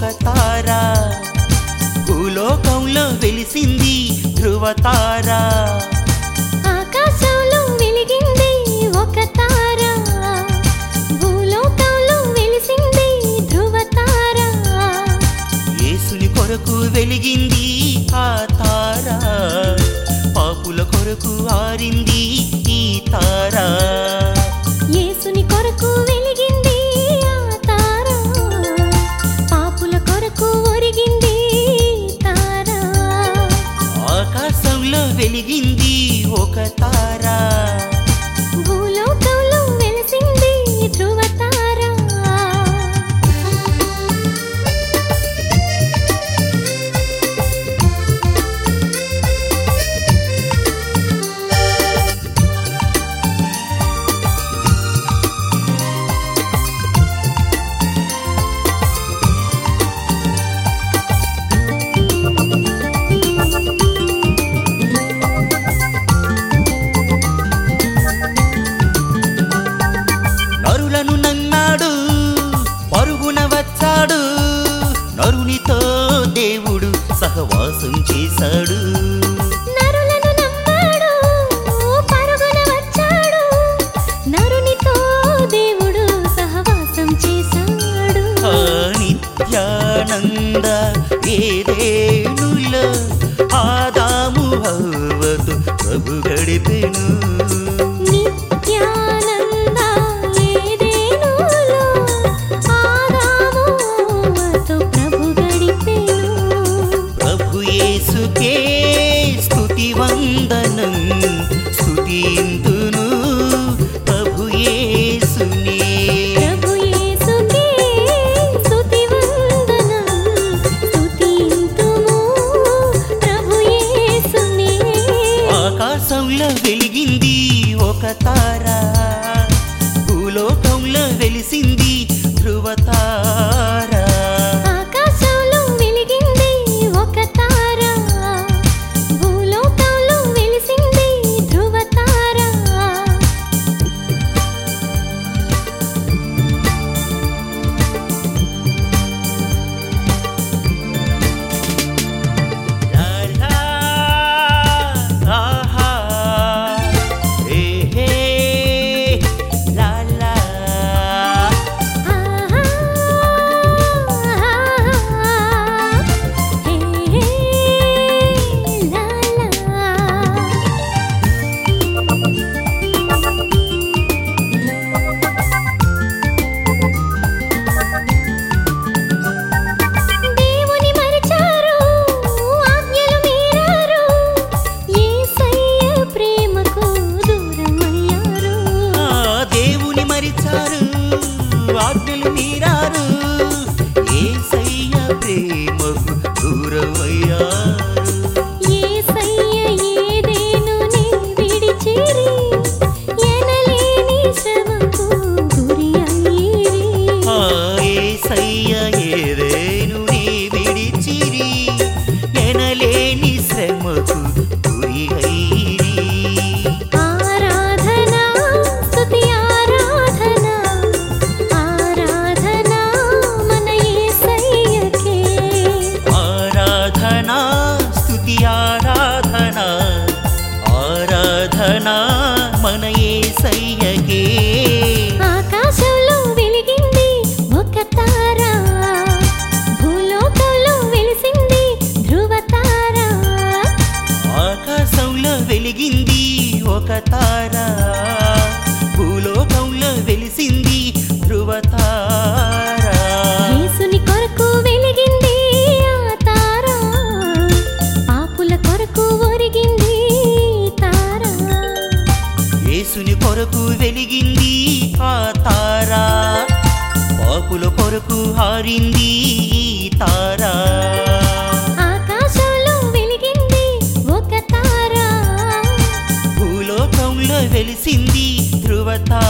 తార, భూలోకంలో వెలిసింది ధృవతార. ఆకాశంలో వెలిగింది ఒక తార, భూలోకంలో వెలిసింది ధృవతార. యేసుని కొరకు వెలిగింది ఆ తార, పాపుల కొరకు ఆరింది ఈ తార. యేసుని కొరకు వెలిగింది ఆ తార, పాపుల కొరకు ఒరిగింది తార. ఆకాశంలో వెలిగింది ఒక తార, భూలోకంలో వెలిసింది ధృవతార. నరులను నన్నాడు, పరుగున వచ్చాడు, నరునితో దేవుడు సహవాసం చేశాడు. నరులను నమ్మాడు, పరుగున వచ్చాడు, నరునితో దేవుడు సహవాసం చేశాడు. ఆ నిత్యానంద ఏదేనులో ఆదాము హవ్వతో ప్రభు గడిపెను. నిత్యానంద ఏదెనులో ఆదాము హవ్వతో ప్రభు గడిపెను. ప్రభు యేసుకే స్తుతి వందనం, స్తుతింతును ప్రభు యేసునే. ప్రభు యేసుకే స్తుతి వందనం, స్తుతింతుము ప్రభు యేసునే. ఆకాశంలో వెలిగింది ఒక తార, భూలోకంలో వెలిసింది ధృవతార. ఆకాశంలో వెలిగింది ఒక తార, భూలోకంలో వెలిసింది ధృవతార. లా లా, ఆహా, హే హే, లా లా. ఆహా, హే హే, లా లా. దేవుని మరిచారు, ఆజ్ఞలు మీరారు, యేసయ్య ప్రేమకు దూరమయ్యారు. ఆ దేవుని మరిచారు, ఆజ్ఞలు మీరారు, యేసయ్య ప్రేమకు దూరమయ్యారు. యేసయ్య ఏదెనుని విడిచిరి, ఎనలేని శ్రమకు గురి అయ్యిరి. ఆ యేసయ్య ఏదేనుని విడిచిరి, ఎనలేని శ్రమకు గురి అయిరి. ఆరాధనా స్తుతి ఆరాధనా, ఆరాధనా మన యేసయ్యకే. ఆరాధనా స్తుతి ఆరాధనా, ఆరాధనా మన యేసయ్యకే. ఆకాశంలో వెలిగింది ఒక తార, భూలోకంలో వెలిసింది ధృవతార. ఆకాశంలో వెలిగింది ఒక తార, భూలోకంలో వెలిసింది ధృవతార. యేసుని కొరకు వెలిగింది ఆ తార, పాపుల కొరకు ఒరిగింది తార. యేసుని కొరకు వెలిగింది ఆ తార, పాపుల కొరకు హారింది ఈ తార. ఆకాశంలో వెలిగింది ఒక తార, భూలోకంలో వెలిసింది ధృవతార.